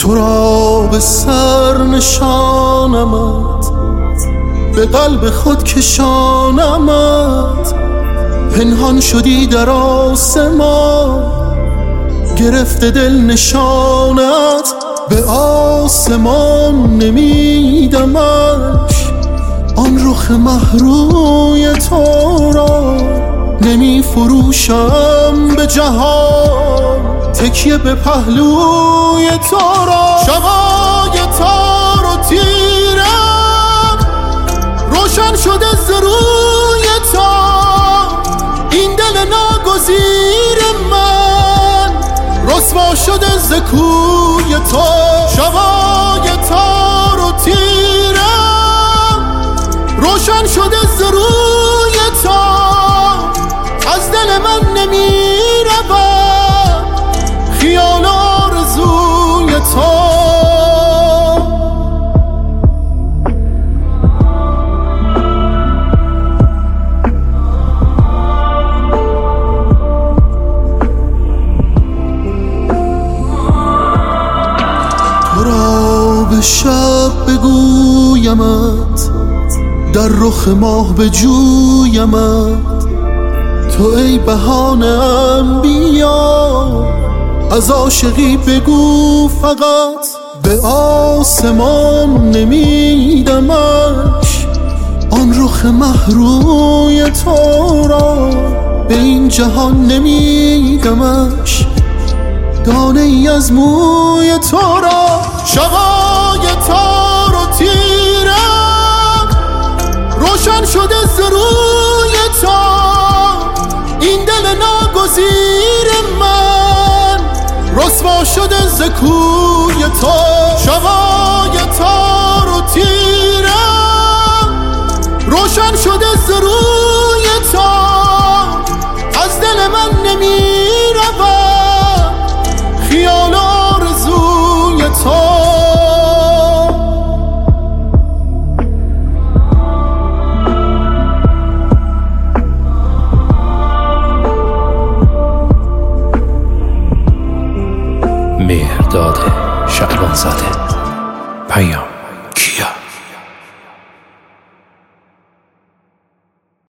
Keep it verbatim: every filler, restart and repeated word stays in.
تو را به سر نشانمت، به قلب خود کشانمت. پنهان شدی در آسمان، گرفته دل نشانت. به آسمان نمیدمش آن رخ مهروی تو را. نمی فروشم به جهان تکیه به پهلوی تو را. شبای تار و تیرم روشن شده ز روی تو. این دل ناگزیر من رسوا شده ز کوی تو. شبای تار و تیرم روشن شده ز روی تو. از دل من نمی رود خیال آرزوی تو. تو را به شب بگویمت، در رخ ماه بجویمت. تو ای بهانه انبیا از عاشقی بگو فقط. به آسمان نمیدمش آن رخ مهروی تو را. به این جهان نمیدمش دانه ای از موی تو را. شبای تار و تیرم روشن شده ز روی تو. این دل ناگزیر من رسوا شده ز کوی تو. شبای تار و تیرم روشن شده ز روی تو. از دل من نمی رود خیال آرزوی تو. مهرداد شعبانزاده. پیام.